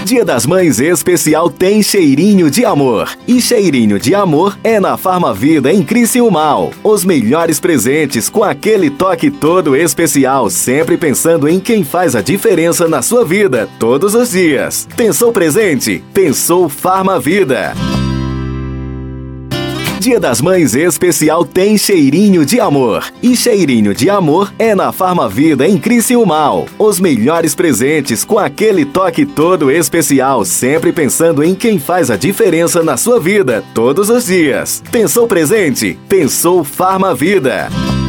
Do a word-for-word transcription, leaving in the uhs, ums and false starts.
Dia das Mães especial tem cheirinho de amor. E cheirinho de amor é na Farmavida em Criciúmal. Os melhores presentes com aquele toque todo especial, sempre pensando em quem faz a diferença na sua vida, todos os dias. Pensou presente? Pensou Farmavida. Dia das Mães especial tem cheirinho de amor. E cheirinho de amor é na Farmavida em Criciúmal. Os melhores presentes com aquele toque todo especial, sempre pensando em quem faz a diferença na sua vida, todos os dias. Pensou presente? Pensou Farmavida.